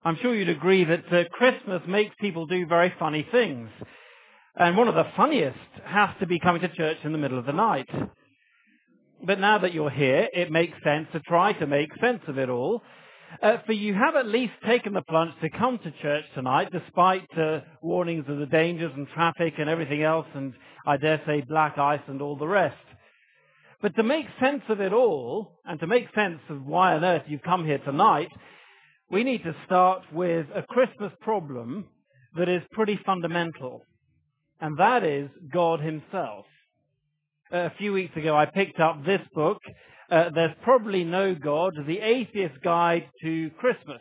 I'm sure you'd agree that Christmas makes people do very funny things. And one of the funniest has to be coming to church in the middle of the night. But now that you're here, it makes sense to try to make sense of it all. For you have at least taken the plunge to come to church tonight, despite warnings of the dangers and traffic and everything else, and I dare say black ice and all the rest. But to make sense of it all, and to make sense of why on earth you've come here tonight, we need to start with a Christmas problem that is pretty fundamental, and that is God himself. A few weeks ago I picked up this book, There's Probably No God, The Atheist Guide to Christmas.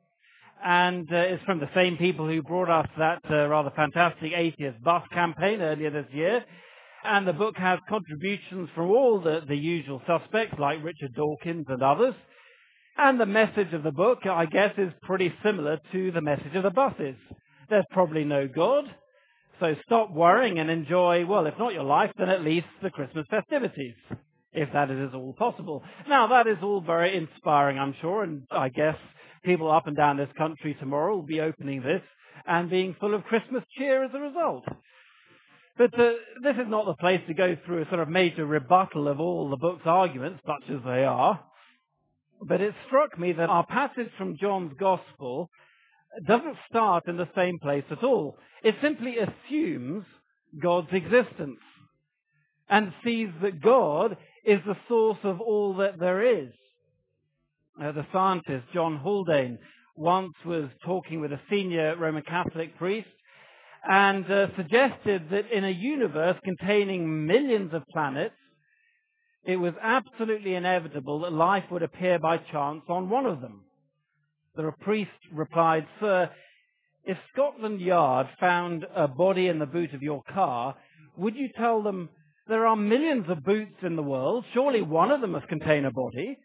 And it's from the same people who brought us that rather fantastic atheist bus campaign earlier this year. And the book has contributions from all the usual suspects like Richard Dawkins and others. And the message of the book, I guess, is pretty similar to the message of the buses. There's probably no God, so stop worrying and enjoy, well, if not your life, then at least the Christmas festivities, if that is at all possible. Now, that is all very inspiring, I'm sure, and I guess people up and down this country tomorrow will be opening this and being full of Christmas cheer as a result. But this is not the place to go through a sort of major rebuttal of all the book's arguments, such as they are. But it struck me that our passage from John's Gospel doesn't start in the same place at all. It simply assumes God's existence and sees that God is the source of all that there is. The scientist John Haldane once was talking with a senior Roman Catholic priest and suggested that in a universe containing millions of planets, it was absolutely inevitable that life would appear by chance on one of them. The priest replied, "Sir, if Scotland Yard found a body in the boot of your car, would you tell them there are millions of boots in the world? Surely one of them must contain a body."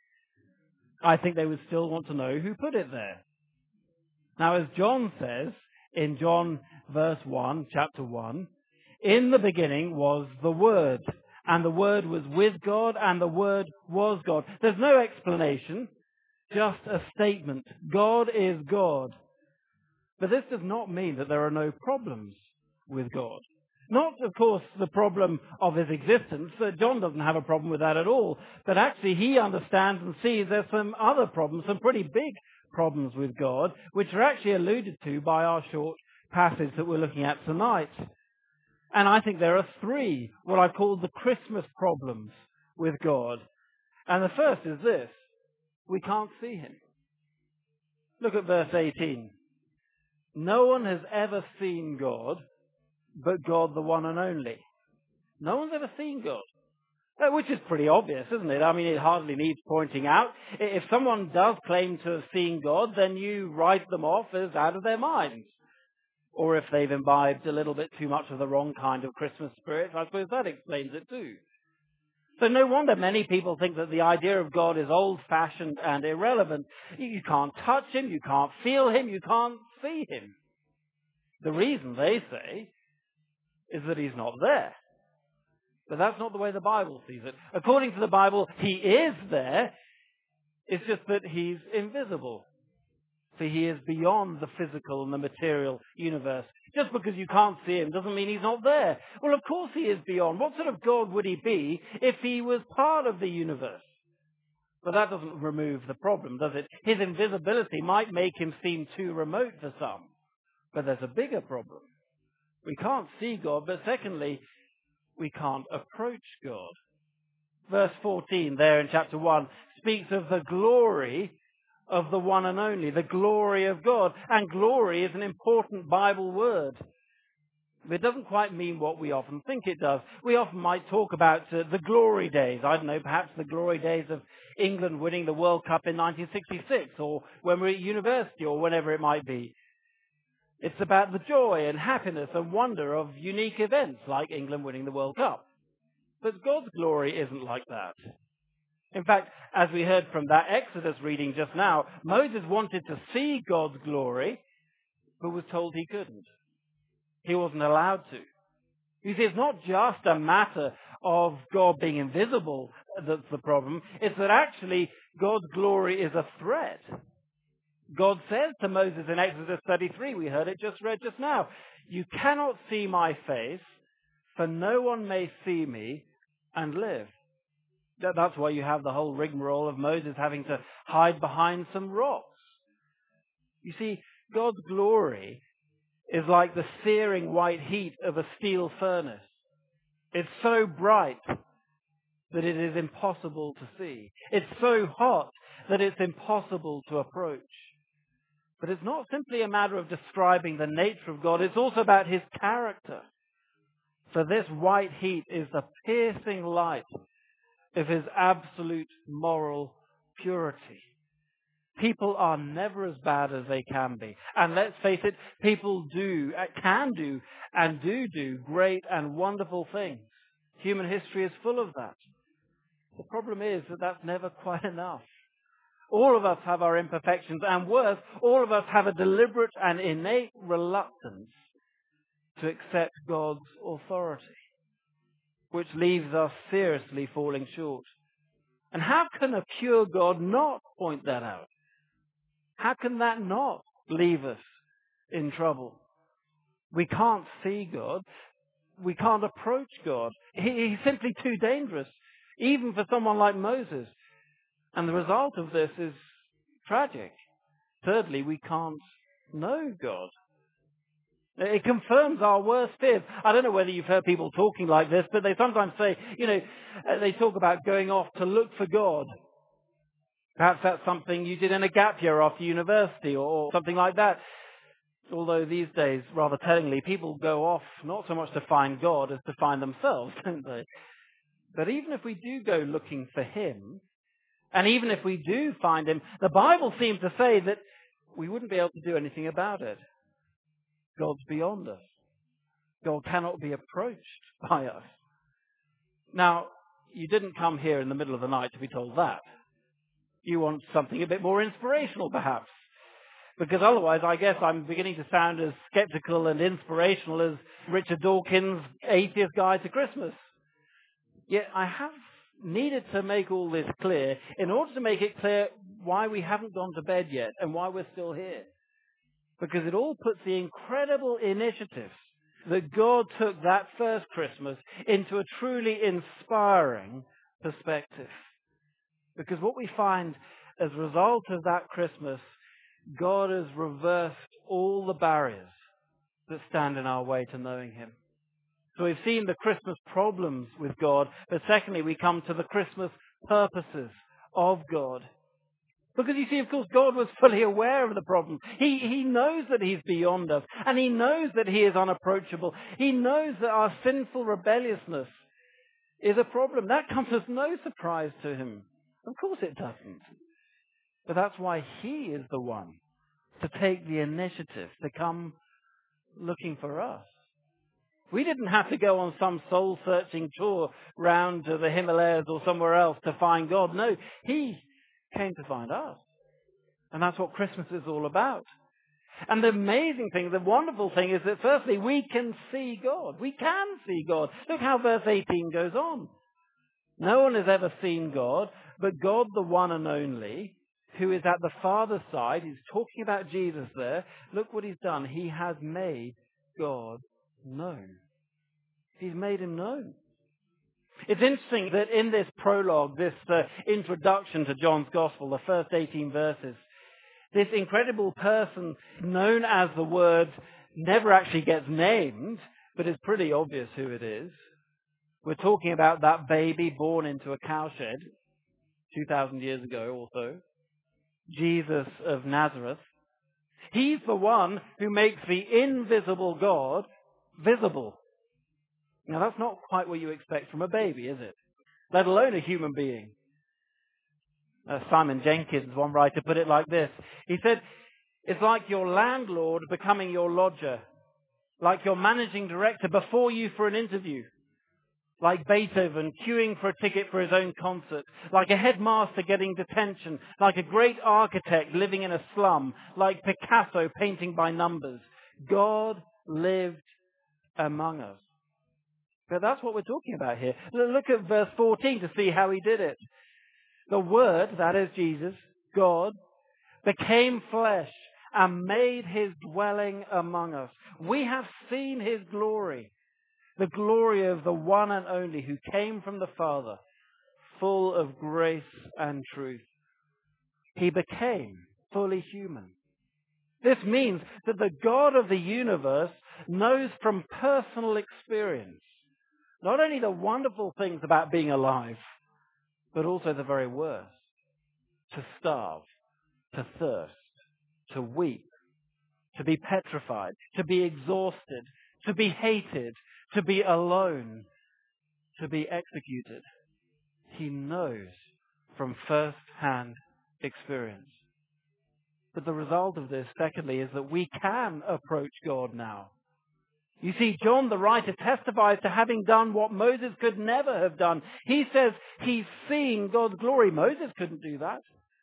I think they would still want to know who put it there. Now, as John says in John verse 1, chapter 1, in the beginning was the Word, and the Word was with God, and the Word was God. There's no explanation, just a statement. God is God. But this does not mean that there are no problems with God. Not, of course, the problem of his existence. John doesn't have a problem with that at all. But actually he understands and sees there's some other problems, some pretty big problems with God, which are actually alluded to by our short passage that we're looking at tonight. And I think there are three, what I call the Christmas problems with God. And the first is this: we can't see him. Look at verse 18. No one has ever seen God, but God the one and only. No one's ever seen God. Which is pretty obvious, isn't it? I mean, it hardly needs pointing out. If someone does claim to have seen God, then you write them off as out of their minds. Or if they've imbibed a little bit too much of the wrong kind of Christmas spirit, I suppose that explains it too. So no wonder many people think that the idea of God is old-fashioned and irrelevant. You can't touch him, you can't feel him, you can't see him. The reason, they say, is that he's not there. But that's not the way the Bible sees it. According to the Bible, he is there. It's just that he's invisible. So he is beyond the physical and the material universe. Just because you can't see him doesn't mean he's not there. Well, of course he is beyond. What sort of God would he be if he was part of the universe? But that doesn't remove the problem, does it? His invisibility might make him seem too remote for some. But there's a bigger problem. We can't see God, but secondly, we can't approach God. Verse 14 there in chapter 1 speaks of the glory of the one and only, the glory of God. And glory is an important Bible word. It doesn't quite mean what we often think it does. We often might talk about the glory days. I don't know, perhaps the glory days of England winning the World Cup in 1966, or when we're at university, or whenever it might be. It's about the joy and happiness and wonder of unique events like England winning the World Cup. But God's glory isn't like that. In fact, as we heard from that Exodus reading just now, Moses wanted to see God's glory, but was told he couldn't. He wasn't allowed to. You see, it's not just a matter of God being invisible that's the problem. It's that actually God's glory is a threat. God says to Moses in Exodus 33, we heard it read just now, "You cannot see my face, for no one may see me and live." That's why you have the whole rigmarole of Moses having to hide behind some rocks. You see, God's glory is like the searing white heat of a steel furnace. It's so bright that it is impossible to see. It's so hot that it's impossible to approach. But it's not simply a matter of describing the nature of God, it's also about his character. For this white heat is the piercing light of his absolute moral purity. People are never as bad as they can be. And let's face it, people can do and do great and wonderful things. Human history is full of that. The problem is that that's never quite enough. All of us have our imperfections, and worse, all of us have a deliberate and innate reluctance to accept God's authority, which leaves us seriously falling short. And how can a pure God not point that out? How can that not leave us in trouble? We can't see God. We can't approach God. He's simply too dangerous, even for someone like Moses. And the result of this is tragic. Thirdly, we can't know God. It confirms our worst fears. I don't know whether you've heard people talking like this, but they sometimes say, they talk about going off to look for God. Perhaps that's something you did in a gap year after university or something like that. Although these days, rather tellingly, people go off not so much to find God as to find themselves, don't they? But even if we do go looking for him, and even if we do find him, the Bible seems to say that we wouldn't be able to do anything about it. God's beyond us. God cannot be approached by us. Now, you didn't come here in the middle of the night to be told that. You want something a bit more inspirational, perhaps. Because otherwise, I guess I'm beginning to sound as skeptical and inspirational as Richard Dawkins' Atheist Guide to Christmas. Yet I have needed to make all this clear in order to make it clear why we haven't gone to bed yet and why we're still here. Because it all puts the incredible initiative that God took that first Christmas into a truly inspiring perspective. Because what we find as a result of that Christmas, God has reversed all the barriers that stand in our way to knowing him. So we've seen the Christmas problems with God, but secondly, we come to the Christmas purposes of God. Because you see, of course, God was fully aware of the problem. He knows that he's beyond us, and he knows that he is unapproachable. He knows that our sinful rebelliousness is a problem. That comes as no surprise to him. Of course it doesn't. But that's why he is the one to take the initiative to come looking for us. We didn't have to go on some soul-searching tour round to the Himalayas or somewhere else to find God. No, he came to find us. And that's what Christmas is all about. And the amazing thing, the wonderful thing is that firstly, we can see God. We can see God. Look how verse 18 goes on. No one has ever seen God, but God the one and only, who is at the Father's side. He's talking about Jesus there. Look what he's done. He has made God known. He's made him known. It's interesting that in this prologue, this introduction to John's Gospel, the first 18 verses, this incredible person known as the Word never actually gets named, but it's pretty obvious who it is. We're talking about that baby born into a cowshed 2,000 years ago or so, Jesus of Nazareth. He's the one who makes the invisible God visible. Now, that's not quite what you expect from a baby, is it? Let alone a human being. Simon Jenkins, one writer, put it like this. He said, it's like your landlord becoming your lodger, like your managing director before you for an interview, like Beethoven queuing for a ticket for his own concert, like a headmaster getting detention, like a great architect living in a slum, like Picasso painting by numbers. God lived among us. But that's what we're talking about here. Look at verse 14 to see how he did it. The Word, that is Jesus, God, became flesh and made his dwelling among us. We have seen his glory, the glory of the one and only who came from the Father, full of grace and truth. He became fully human. This means that the God of the universe knows from personal experience not only the wonderful things about being alive, but also the very worst. To starve, to thirst, to weep, to be petrified, to be exhausted, to be hated, to be alone, to be executed. He knows from first-hand experience. But the result of this, secondly, is that we can approach God now. You see, John the writer testifies to having done what Moses could never have done. He says he's seen God's glory. Moses couldn't do that.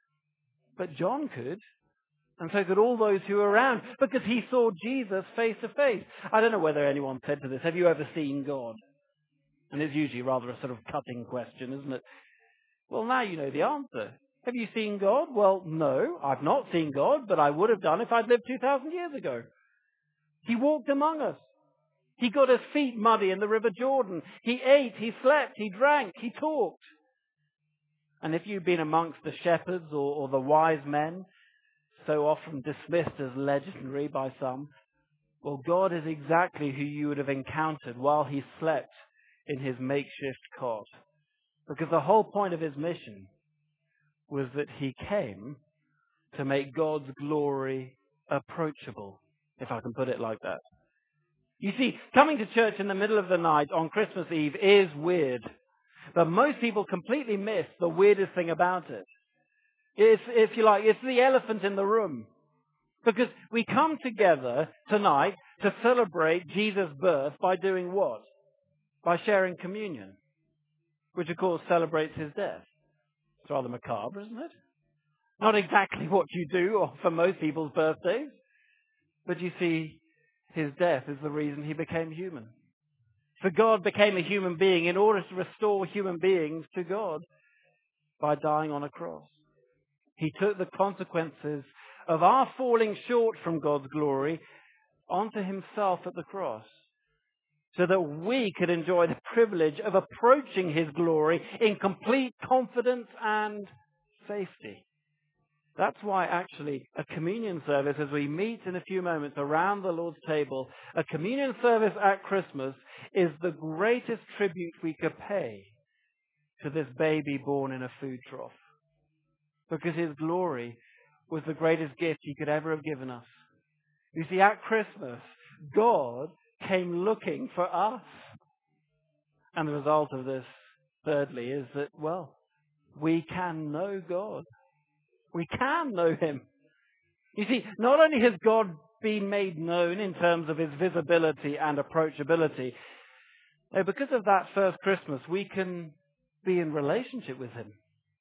But John could. And so could all those who were around, because he saw Jesus face to face. I don't know whether anyone said to this, have you ever seen God? And it's usually rather a sort of cutting question, isn't it? Well, now you know the answer. Have you seen God? Well, no, I've not seen God, but I would have done if I'd lived 2,000 years ago. He walked among us. He got his feet muddy in the River Jordan. He ate, he slept, he drank, he talked. And if you've been amongst the shepherds or the wise men, so often dismissed as legendary by some, well, God is exactly who you would have encountered while he slept in his makeshift cot. Because the whole point of his mission was that he came to make God's glory approachable, if I can put it like that. You see, coming to church in the middle of the night on Christmas Eve is weird. But most people completely miss the weirdest thing about it. It's, if you like, it's the elephant in the room. Because we come together tonight to celebrate Jesus' birth by doing what? By sharing communion. Which, of course, celebrates his death. It's rather macabre, isn't it? Not exactly what you do for most people's birthdays. But you see, his death is the reason he became human. For God became a human being in order to restore human beings to God by dying on a cross. He took the consequences of our falling short from God's glory onto himself at the cross, so that we could enjoy the privilege of approaching his glory in complete confidence and safety. That's why actually a communion service, as we meet in a few moments around the Lord's table, a communion service at Christmas is the greatest tribute we could pay to this baby born in a food trough. Because his glory was the greatest gift he could ever have given us. You see, at Christmas, God came looking for us. And the result of this, thirdly, is that, well, we can know God. We can know him. You see, not only has God been made known in terms of his visibility and approachability, because of that first Christmas, we can be in relationship with him.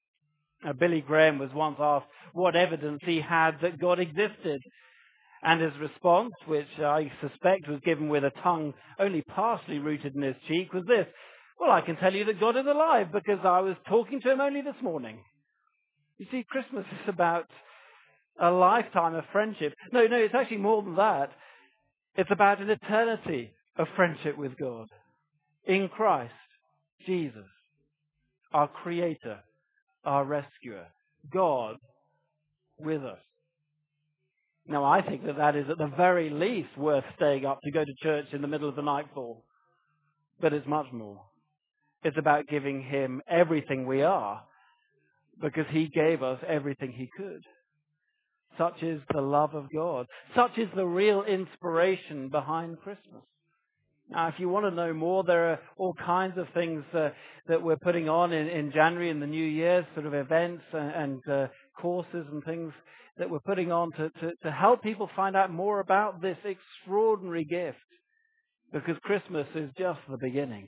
Billy Graham was once asked what evidence he had that God existed. And his response, which I suspect was given with a tongue only partially rooted in his cheek, was this: well, I can tell you that God is alive because I was talking to him only this morning. You see, Christmas is about a lifetime of friendship. No, it's actually more than that. It's about an eternity of friendship with God. In Christ, Jesus, our Creator, our Rescuer, God with us. Now, I think that is at the very least worth staying up to go to church in the middle of the night for. But it's much more. It's about giving him everything we are, because he gave us everything he could. Such is the love of God. Such is the real inspiration behind Christmas. Now, if you want to know more, there are all kinds of things that we're putting on in January and the New Year, sort of events and courses and things that we're putting on to help people find out more about this extraordinary gift, because Christmas is just the beginning.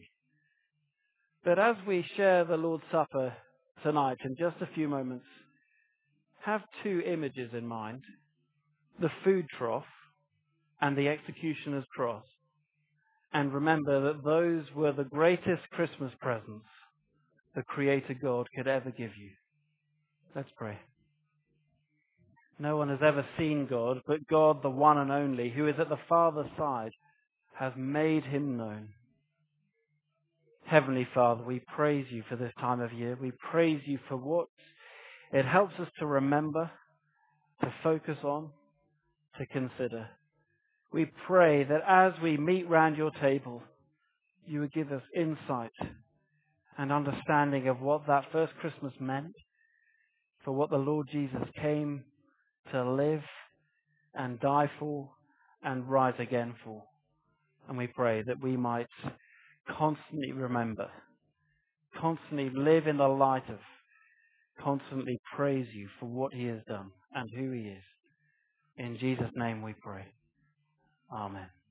But as we share the Lord's Supper tonight in just a few moments, have two images in mind: the food trough and the executioner's cross. And remember that those were the greatest Christmas presents the Creator God could ever give you. Let's pray. No one has ever seen God, but God, the one and only, who is at the Father's side, has made him known. Heavenly Father, we praise you for this time of year. We praise you for what it helps us to remember, to focus on, to consider. We pray that as we meet round your table, you would give us insight and understanding of what that first Christmas meant, for what the Lord Jesus came to live and die for and rise again for. And we pray that we might constantly remember, constantly live in the light of, constantly praise you for what he has done and who he is. In Jesus' name we pray. Amen.